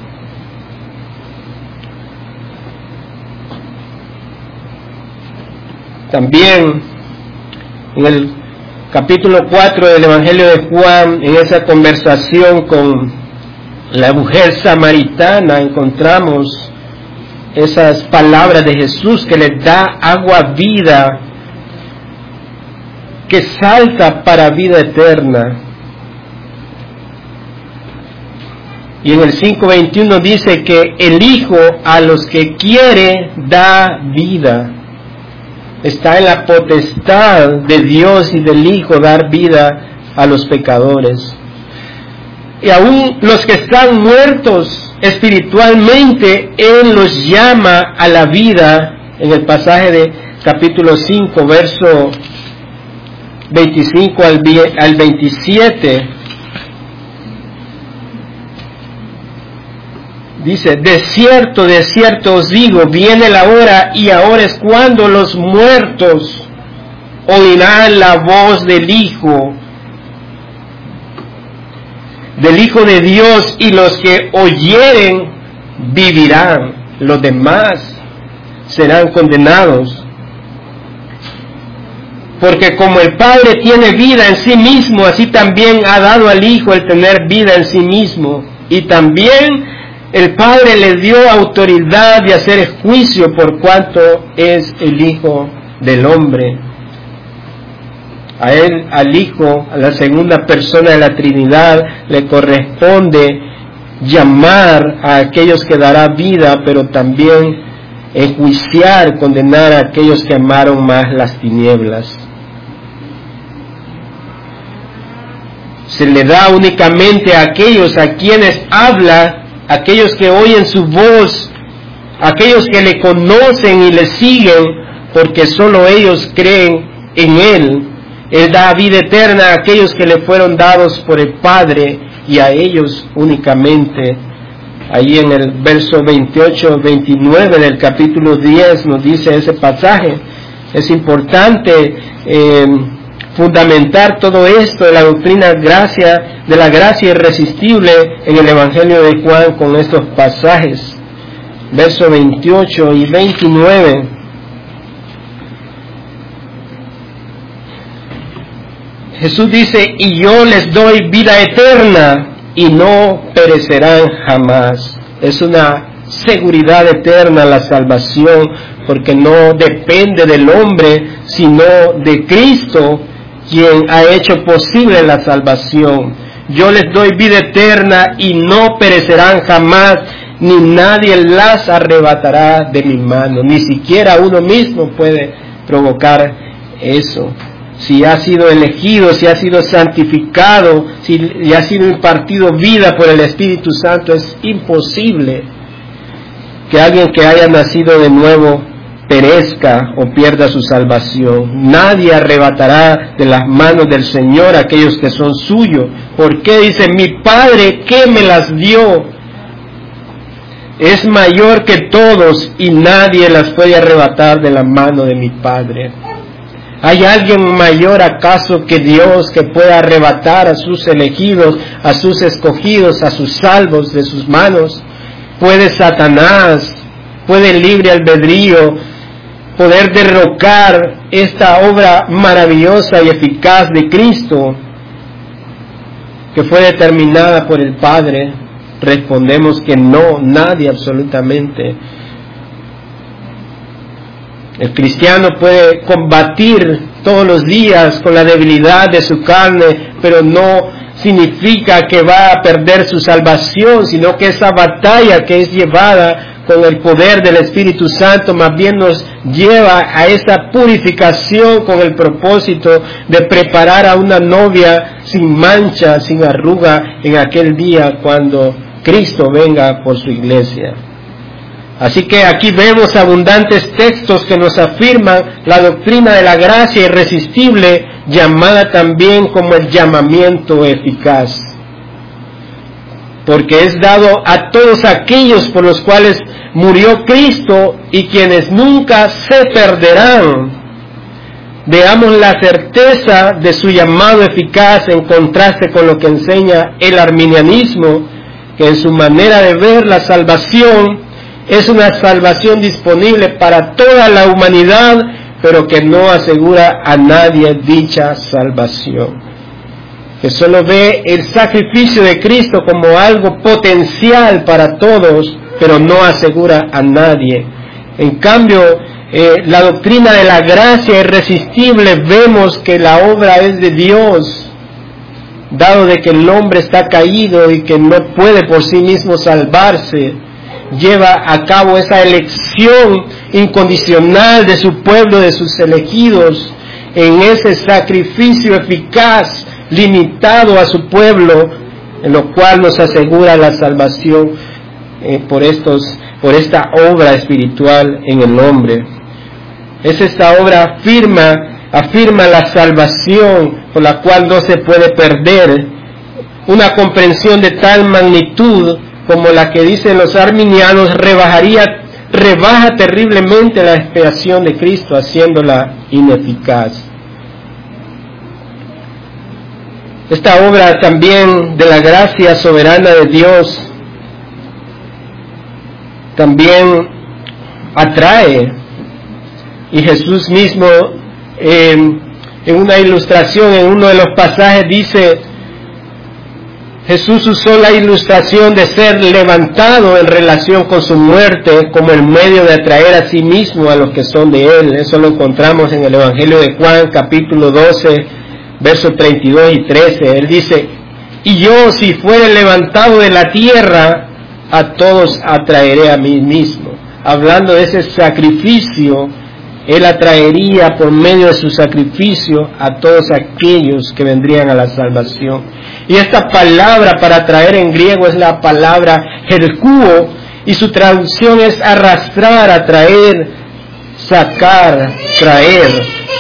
También en el capítulo 4 del Evangelio de Juan, en esa conversación con la mujer samaritana, encontramos esas palabras de Jesús que le da agua vida, que salta para vida eterna. Y en el 5:21 dice que el Hijo a los que quiere da vida. Está en la potestad de Dios y del Hijo dar vida a los pecadores. Y aún los que están muertos espiritualmente, Él los llama a la vida. En el pasaje de capítulo 5, verso 25 al 27, dice, de cierto os digo, viene la hora y ahora es cuando los muertos oirán la voz del Hijo de Dios, y los que oyeren vivirán, los demás serán condenados. Porque como el Padre tiene vida en sí mismo, así también ha dado al Hijo el tener vida en sí mismo. y también el Padre le dio autoridad de hacer juicio por cuanto es el Hijo del Hombre. A él, al Hijo, a la segunda persona de la Trinidad, le corresponde llamar a aquellos que dará vida, pero también enjuiciar, condenar a aquellos que amaron más las tinieblas. Se le da únicamente a aquellos a quienes habla, aquellos que oyen su voz, aquellos que le conocen y le siguen, porque solo ellos creen en Él. Él da vida eterna a aquellos que le fueron dados por el Padre, y a ellos únicamente. Ahí en el verso 28-29 del capítulo 10 nos dice ese pasaje. Es importante fundamentar todo esto de la doctrina de la gracia irresistible en el Evangelio de Juan con estos pasajes. Verso 28 y 29. Jesús dice, y yo les doy vida eterna y no perecerán jamás. Es una seguridad eterna la salvación, porque no depende del hombre, sino de Cristo, quien ha hecho posible la salvación. Yo les doy vida eterna y no perecerán jamás, ni nadie las arrebatará de mi mano. Ni siquiera uno mismo puede provocar eso. Si ha sido elegido, si ha sido santificado, si ha sido impartido vida por el Espíritu Santo, es imposible que alguien que haya nacido de nuevo perezca o pierda su salvación. Nadie arrebatará de las manos del Señor a aquellos que son suyos. ¿Por qué? Dice, mi Padre que me las dio es mayor que todos y nadie las puede arrebatar de la mano de mi Padre. ¿Hay alguien mayor acaso que Dios que pueda arrebatar a sus elegidos, a sus escogidos, a sus salvos de sus manos? ¿Puede Satanás, puede el libre albedrío poder derrocar esta obra maravillosa y eficaz de Cristo que fue determinada por el Padre? Respondemos que no, nadie absolutamente. El cristiano puede combatir todos los días con la debilidad de su carne, pero no significa que va a perder su salvación, sino que esa batalla que es llevada con el poder del Espíritu Santo más bien nos lleva a esa purificación con el propósito de preparar a una novia sin mancha, sin arruga en aquel día cuando Cristo venga por su iglesia. Así que aquí vemos abundantes textos que nos afirman la doctrina de la gracia irresistible, llamada también como el llamamiento eficaz. Porque es dado a todos aquellos por los cuales murió Cristo y quienes nunca se perderán. Veamos la certeza de su llamado eficaz en contraste con lo que enseña el arminianismo, que en su manera de ver la salvación es una salvación disponible para toda la humanidad, pero que no asegura a nadie dicha salvación. Que solo ve el sacrificio de Cristo como algo potencial para todos, pero no asegura a nadie. En cambio, la doctrina de la gracia irresistible, vemos que la obra es de Dios, dado de que el hombre está caído y que no puede por sí mismo salvarse. Lleva a cabo esa elección incondicional de su pueblo, de sus elegidos, en ese sacrificio eficaz, limitado a su pueblo, en lo cual nos asegura la salvación por esta obra espiritual en el hombre. Es esta obra afirma la salvación por la cual no se puede perder. Una comprensión de tal magnitud como la que dicen los arminianos rebaja terriblemente la expiación de Cristo, haciéndola ineficaz. Esta obra también de la gracia soberana de Dios también atrae, y Jesús mismo en una ilustración, en uno de los pasajes dice, Jesús usó la ilustración de ser levantado en relación con su muerte como el medio de atraer a sí mismo a los que son de Él. Eso lo encontramos en el Evangelio de Juan, capítulo 12, versos 32 y 13. Él dice: y yo, si fuere levantado de la tierra, a todos atraeré a mí mismo. Hablando de ese sacrificio, Él atraería por medio de su sacrificio a todos aquellos que vendrían a la salvación. Y esta palabra para atraer en griego es la palabra herkuo, y su traducción es arrastrar, atraer, sacar, traer.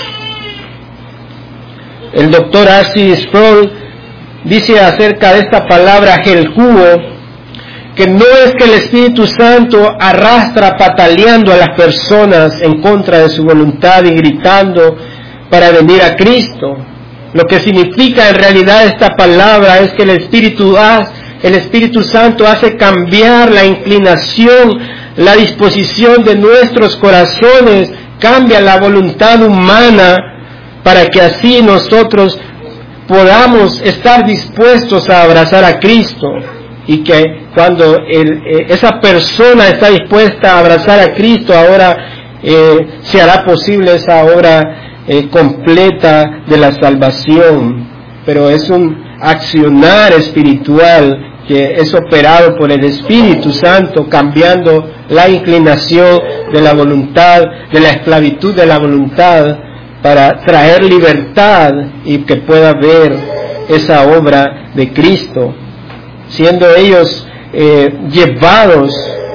El doctor R.C. Sproul dice acerca de esta palabra herkuo, que no es que el Espíritu Santo arrastra pataleando a las personas en contra de su voluntad y gritando para venir a Cristo. Lo que significa en realidad esta palabra es que el Espíritu Santo hace cambiar la inclinación, la disposición de nuestros corazones, cambia la voluntad humana para que así nosotros podamos estar dispuestos a abrazar a Cristo. Y que cuando esa persona está dispuesta a abrazar a Cristo, ahora se hará posible esa obra completa de la salvación. Pero es un accionar espiritual que es operado por el Espíritu Santo, cambiando la inclinación de la voluntad, de la esclavitud de la voluntad, para traer libertad y que pueda ver esa obra de Cristo, siendo ellos llevados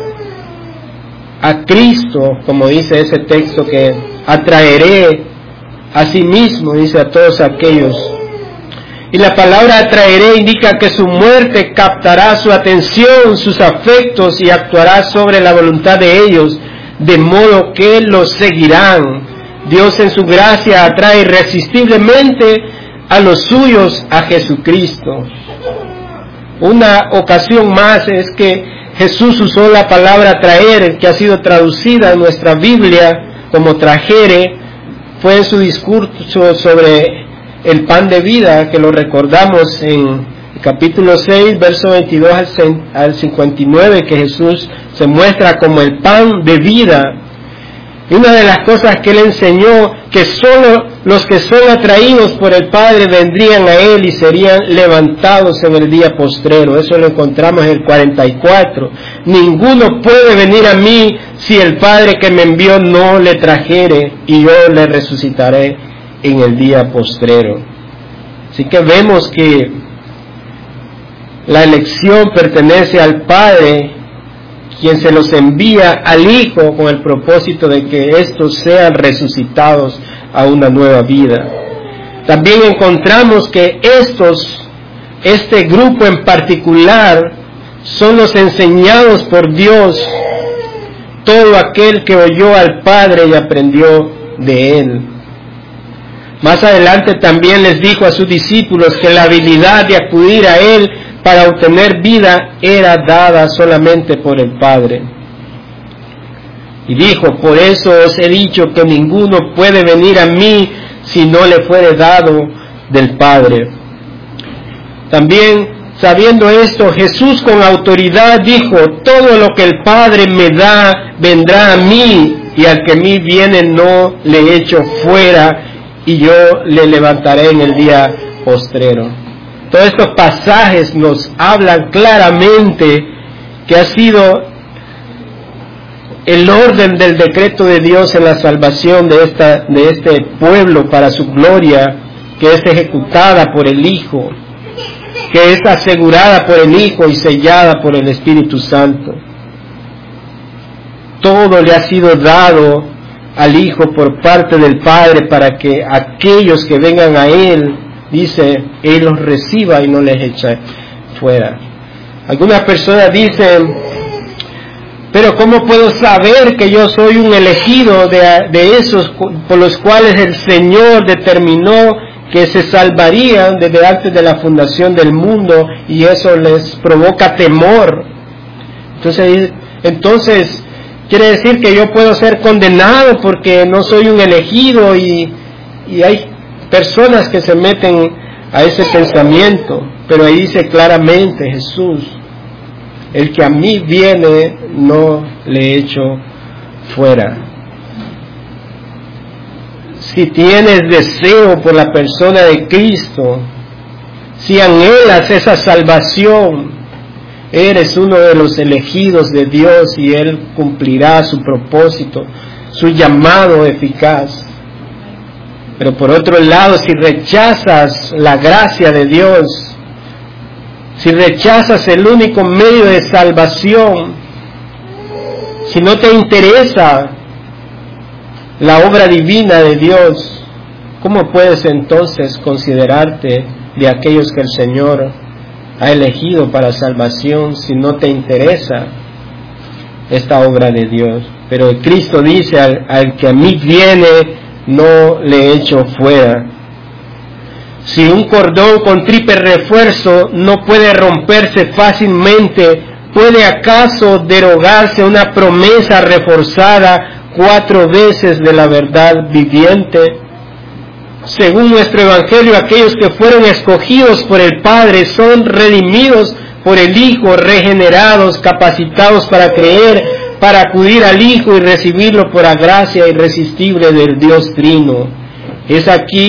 a Cristo, como dice ese texto, que atraeré a sí mismo, dice, a todos aquellos. Y la palabra atraeré indica que su muerte captará su atención, sus afectos, y actuará sobre la voluntad de ellos, de modo que los seguirán. Dios en su gracia atrae irresistiblemente a los suyos a Jesucristo. Una ocasión más es que Jesús usó la palabra traer, que ha sido traducida en nuestra Biblia como trajere. Fue en su discurso sobre el pan de vida, que lo recordamos en el capítulo 6, verso 22 al 59, que Jesús se muestra como el pan de vida. Y una de las cosas que Él enseñó, que solo los que son atraídos por el Padre vendrían a Él y serían levantados en el día postrero. Eso lo encontramos en el 44. Ninguno puede venir a mí si el Padre que me envió no le trajere, y yo le resucitaré en el día postrero. Así que vemos que la elección pertenece al Padre, quien se los envía al Hijo con el propósito de que estos sean resucitados a una nueva vida. También encontramos que este grupo en particular, son los enseñados por Dios, todo aquel que oyó al Padre y aprendió de Él. Más adelante también les dijo a sus discípulos que la habilidad de acudir a Él para obtener vida era dada solamente por el Padre. Y dijo: por eso os he dicho que ninguno puede venir a mí si no le fuere dado del Padre. También, sabiendo esto, Jesús con autoridad dijo: todo lo que el Padre me da vendrá a mí, y al que a mí viene no le echo fuera, y yo le levantaré en el día postrero. Todos estos pasajes nos hablan claramente que ha sido el orden del decreto de Dios en la salvación de este pueblo para su gloria, que es ejecutada por el Hijo, que es asegurada por el Hijo y sellada por el Espíritu Santo. Todo le ha sido dado al Hijo por parte del Padre para que aquellos que vengan a Él, dice, Él los reciba y no les echa fuera. Algunas personas dicen: pero ¿cómo puedo saber que yo soy un elegido de esos por los cuales el Señor determinó que se salvarían desde antes de la fundación del mundo, y eso les provoca temor? Entonces quiere decir que yo puedo ser condenado porque no soy un elegido, y hay personas que se meten a ese pensamiento. Pero ahí dice claramente Jesús: el que a mí viene, no le echo fuera. Si tienes deseo por la persona de Cristo, si anhelas esa salvación, eres uno de los elegidos de Dios y Él cumplirá su propósito, su llamado eficaz. Pero por otro lado, si rechazas la gracia de Dios, si rechazas el único medio de salvación, si no te interesa la obra divina de Dios, ¿cómo puedes entonces considerarte de aquellos que el Señor ha elegido para salvación si no te interesa esta obra de Dios? Pero Cristo dice: al que a mí viene, no le echo fuera. Si un cordón con triple refuerzo no puede romperse fácilmente, ¿puede acaso derogarse una promesa reforzada 4 veces de la verdad viviente? Según nuestro Evangelio, aquellos que fueron escogidos por el Padre son redimidos por el Hijo, regenerados, capacitados para creer, para acudir al Hijo y recibirlo por la gracia irresistible del Dios Trino. Es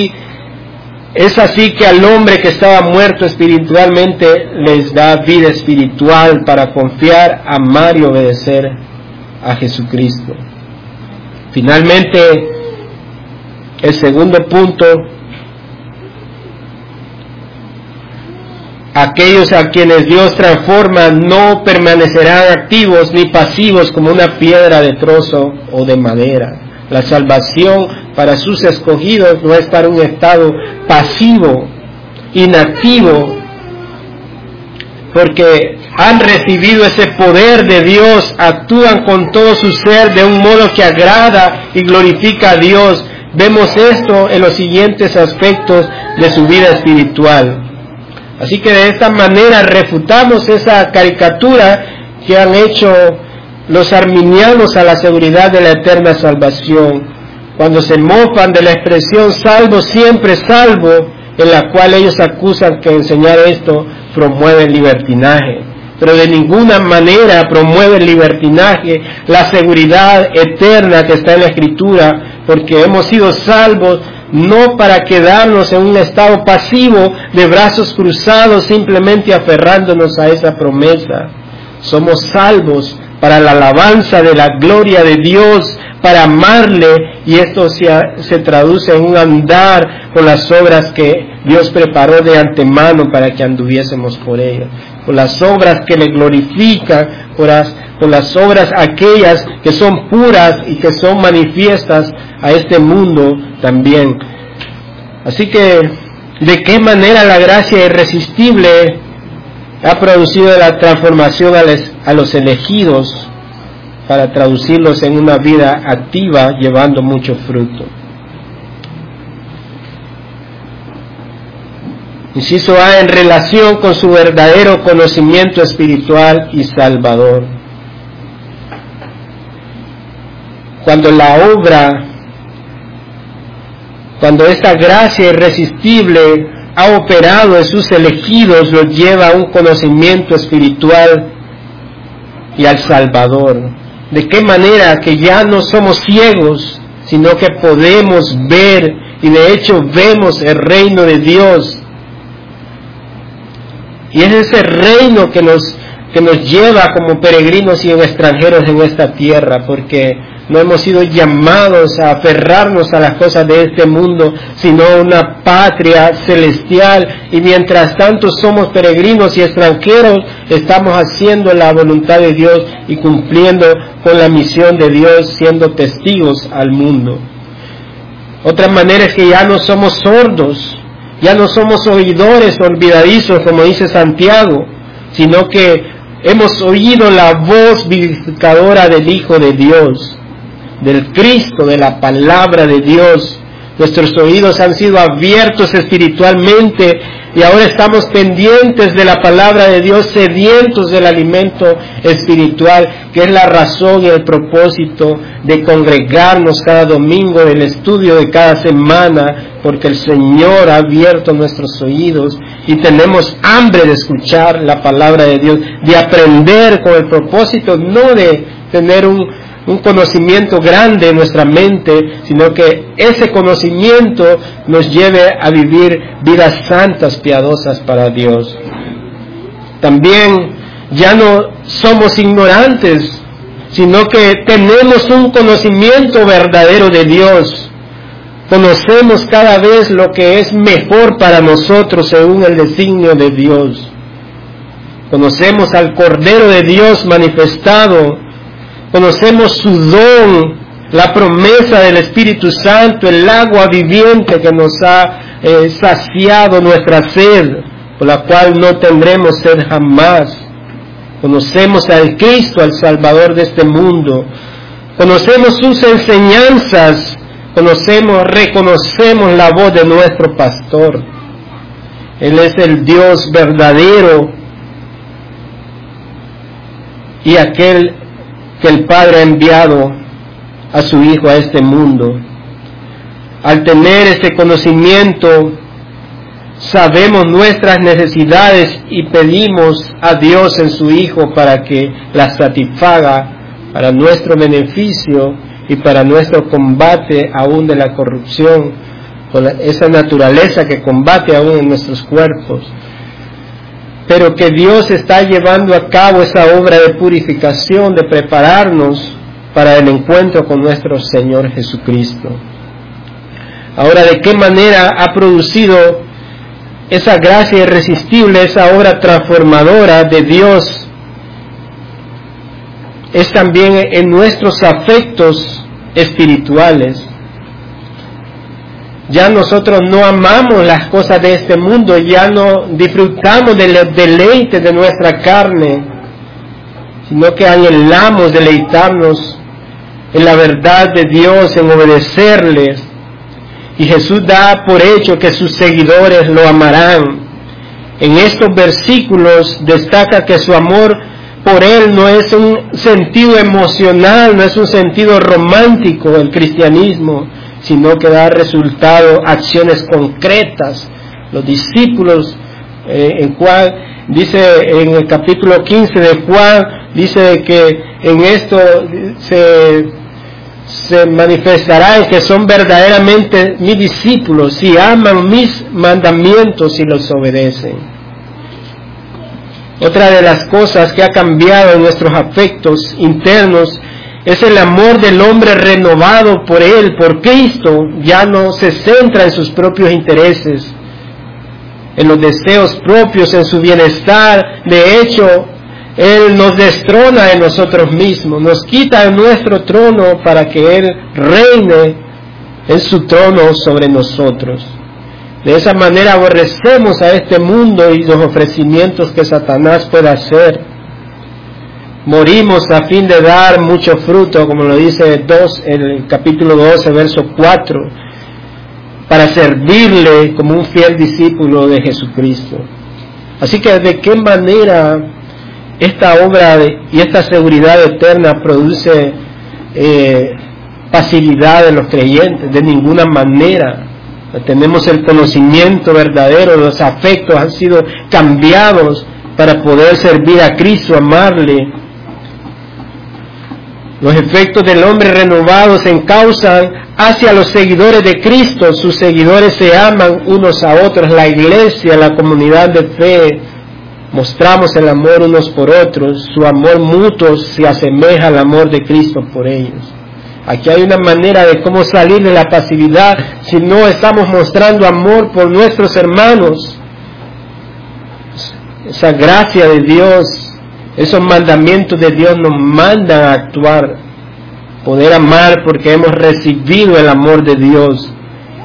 así que al hombre que estaba muerto espiritualmente les da vida espiritual para confiar, amar y obedecer a Jesucristo. Finalmente, el segundo punto: aquellos a quienes Dios transforma no permanecerán activos ni pasivos como una piedra de trozo o de madera. La salvación para sus escogidos no es para un estado pasivo, inactivo, porque han recibido ese poder de Dios, actúan con todo su ser de un modo que agrada y glorifica a Dios. Vemos esto en los siguientes aspectos de su vida espiritual. Así que de esta manera refutamos esa caricatura que han hecho los arminianos a la seguridad de la eterna salvación, cuando se mofan de la expresión salvo, siempre salvo, en la cual ellos acusan que enseñar esto promueve el libertinaje. Pero de ninguna manera promueve el libertinaje la seguridad eterna que está en la Escritura, porque hemos sido salvos no para quedarnos en un estado pasivo de brazos cruzados simplemente aferrándonos a esa promesa. Somos salvos para la alabanza de la gloria de Dios, para amarle, y esto se traduce en un andar con las obras que Dios preparó de antemano para que anduviésemos por ellas, por las obras que le glorifican, por las obras aquellas que son puras y que son manifiestas a este mundo también. Así que, ¿de qué manera la gracia irresistible ha producido la transformación a los elegidos para traducirlos en una vida activa llevando mucho fruto? Inciso A, en relación con su verdadero conocimiento espiritual y salvador. Cuando esta gracia irresistible ha operado en sus elegidos, los lleva a un conocimiento espiritual y al Salvador. ¿De qué manera? Que ya no somos ciegos, sino que podemos ver, y de hecho vemos el reino de Dios. Y es ese reino que nos lleva como peregrinos y extranjeros en esta tierra, porque no hemos sido llamados a aferrarnos a las cosas de este mundo, sino a una patria celestial, y mientras tanto somos peregrinos y extranjeros, estamos haciendo la voluntad de Dios y cumpliendo con la misión de Dios, siendo testigos al mundo. Otra manera es que ya no somos sordos, ya no somos oidores olvidadizos, como dice Santiago, sino que hemos oído la voz vivificadora del Hijo de Dios, del Cristo, de la palabra de Dios. Nuestros oídos han sido abiertos espiritualmente y ahora estamos pendientes de la palabra de Dios, sedientos del alimento espiritual, que es la razón y el propósito de congregarnos cada domingo, del estudio de cada semana, porque el Señor ha abierto nuestros oídos y tenemos hambre de escuchar la palabra de Dios, de aprender con el propósito no de tener un conocimiento grande en nuestra mente, sino que ese conocimiento nos lleve a vivir vidas santas, piadosas para Dios. También ya no somos ignorantes, sino que tenemos un conocimiento verdadero de Dios. Conocemos cada vez lo que es mejor para nosotros según el designio de Dios. Conocemos al Cordero de Dios manifestado. Conocemos su don, la promesa del Espíritu Santo, el agua viviente que nos ha saciado nuestra sed, por la cual no tendremos sed jamás. Conocemos al Cristo, al Salvador de este mundo. Conocemos sus enseñanzas, reconocemos la voz de nuestro pastor. Él es el Dios verdadero y aquel que el Padre ha enviado a su Hijo a este mundo. Al tener ese conocimiento, sabemos nuestras necesidades y pedimos a Dios en su Hijo para que las satisfaga para nuestro beneficio y para nuestro combate aún de la corrupción, con esa naturaleza que combate aún en nuestros cuerpos. Pero que Dios está llevando a cabo esa obra de purificación, de prepararnos para el encuentro con nuestro Señor Jesucristo. Ahora, ¿de qué manera ha producido esa gracia irresistible, esa obra transformadora de Dios? Es también en nuestros afectos espirituales. Ya nosotros no amamos las cosas de este mundo, ya no disfrutamos del deleite de nuestra carne, sino que anhelamos deleitarnos en la verdad de Dios, en obedecerles. Y Jesús da por hecho que sus seguidores lo amarán. En estos versículos destaca que su amor por Él no es un sentido emocional, no es un sentido romántico el cristianismo, sino que da resultado, acciones concretas. Los discípulos, en Juan, dice en el capítulo 15 de Juan, dice que en esto se manifestará que son verdaderamente mis discípulos, si aman mis mandamientos y los obedecen. Otra de las cosas que ha cambiado en nuestros afectos internos es el amor del hombre renovado por Él, por Cristo. Ya no se centra en sus propios intereses, en los deseos propios, en su bienestar. De hecho, Él nos destrona de nosotros mismos, nos quita de nuestro trono para que Él reine en su trono sobre nosotros. De esa manera aborrecemos a este mundo y los ofrecimientos que Satanás puede hacer. Morimos a fin de dar mucho fruto, como lo dice el capítulo 12, verso 4, para servirle como un fiel discípulo de Jesucristo. Así que ¿de qué manera esta obra y esta seguridad eterna produce pasividad en los creyentes? De ninguna manera. Tenemos el conocimiento verdadero, los afectos han sido cambiados para poder servir a Cristo, amarle. Los efectos del hombre renovado se encausan hacia los seguidores de Cristo. Sus seguidores se aman unos a otros. La iglesia, la comunidad de fe, mostramos el amor unos por otros. Su amor mutuo se asemeja al amor de Cristo por ellos. Aquí hay una manera de cómo salir de la pasividad si no estamos mostrando amor por nuestros hermanos. Esa gracia de Dios, esos mandamientos de Dios nos mandan a actuar, poder amar porque hemos recibido el amor de Dios.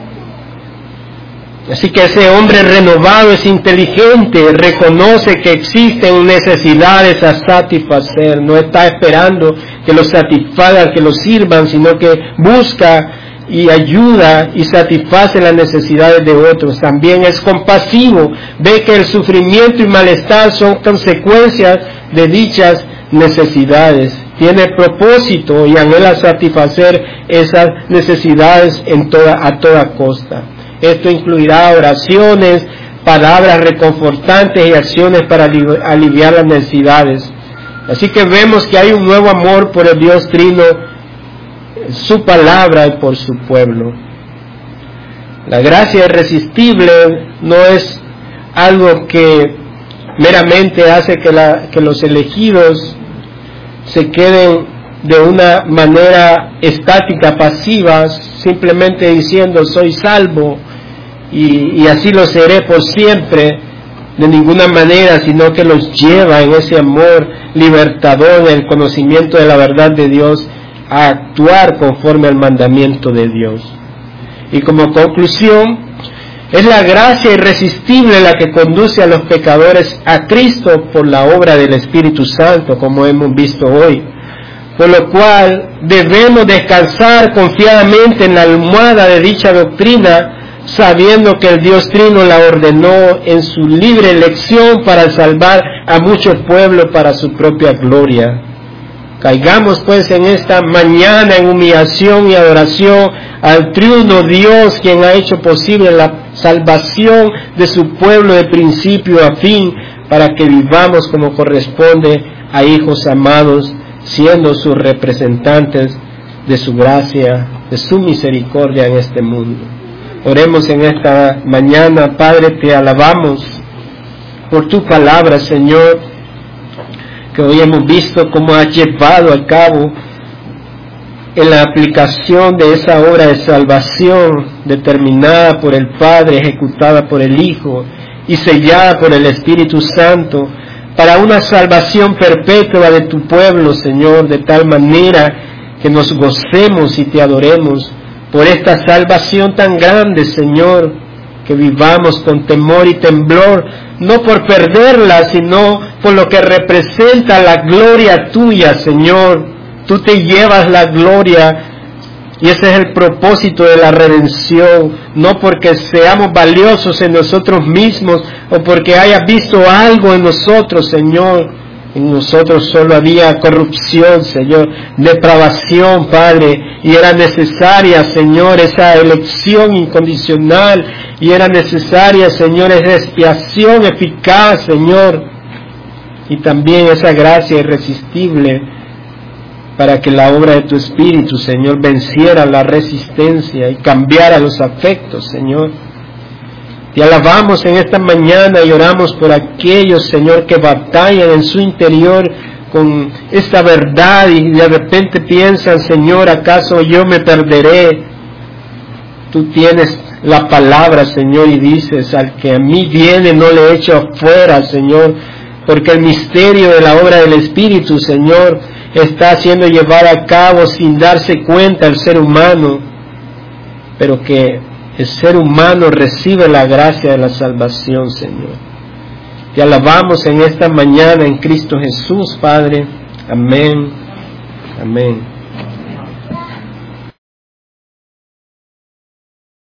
Así que ese hombre renovado es inteligente, reconoce que existen necesidades a satisfacer, no está esperando que los satisfagan, que los sirvan, sino que busca y ayuda y satisface las necesidades de otros. También es compasivo, ve que el sufrimiento y malestar son consecuencias de dichas necesidades. Tiene propósito y anhela satisfacer esas necesidades a toda costa. Esto incluirá oraciones, palabras reconfortantes y acciones para aliviar las necesidades. Así que vemos que hay un nuevo amor por el Dios Trino, su palabra y por su pueblo. La gracia irresistible no es algo que meramente hace que los elegidos se queden de una manera estática, pasiva, simplemente diciendo soy salvo y así lo seré por siempre. De ninguna manera, sino que los lleva en ese amor libertador, en el conocimiento de la verdad de Dios, a actuar conforme al mandamiento de Dios. Y como conclusión, es la gracia irresistible la que conduce a los pecadores a Cristo por la obra del Espíritu Santo, como hemos visto hoy. Por lo cual debemos descansar confiadamente en la almohada de dicha doctrina, sabiendo que el Dios Trino la ordenó en su libre elección para salvar a muchos pueblos para su propia gloria. Caigamos pues en esta mañana en humillación y adoración al triuno Dios, quien ha hecho posible la salvación de su pueblo de principio a fin, para que vivamos como corresponde a hijos amados, siendo sus representantes de su gracia, de su misericordia en este mundo. Oremos en esta mañana. Padre, te alabamos por tu palabra, Señor, que hoy hemos visto cómo has llevado a cabo en la aplicación de esa obra de salvación determinada por el Padre, ejecutada por el Hijo y sellada por el Espíritu Santo, para una salvación perpetua de tu pueblo, Señor, de tal manera que nos gocemos y te adoremos por esta salvación tan grande, Señor, que vivamos con temor y temblor, no por perderla, sino por lo que representa la gloria tuya, Señor. Tú te llevas la gloria, y ese es el propósito de la redención, no porque seamos valiosos en nosotros mismos, o porque hayas visto algo en nosotros, Señor. En nosotros solo había corrupción, Señor, depravación, Padre, y era necesaria, Señor, esa elección incondicional, y era necesaria, Señor, esa expiación eficaz, Señor, y también esa gracia irresistible para que la obra de tu Espíritu, Señor, venciera la resistencia y cambiara los afectos, Señor. Te alabamos en esta mañana y oramos por aquellos, Señor, que batallan en su interior con esta verdad y de repente piensan, Señor, ¿acaso yo me perderé? Tú tienes la palabra, Señor, y dices, al que a mí viene no le echo fuera, Señor, porque el misterio de la obra del Espíritu, Señor, está siendo llevado a cabo sin darse cuenta el ser humano, pero que el ser humano recibe la gracia de la salvación, Señor. Te alabamos en esta mañana en Cristo Jesús, Padre. Amén. Amén.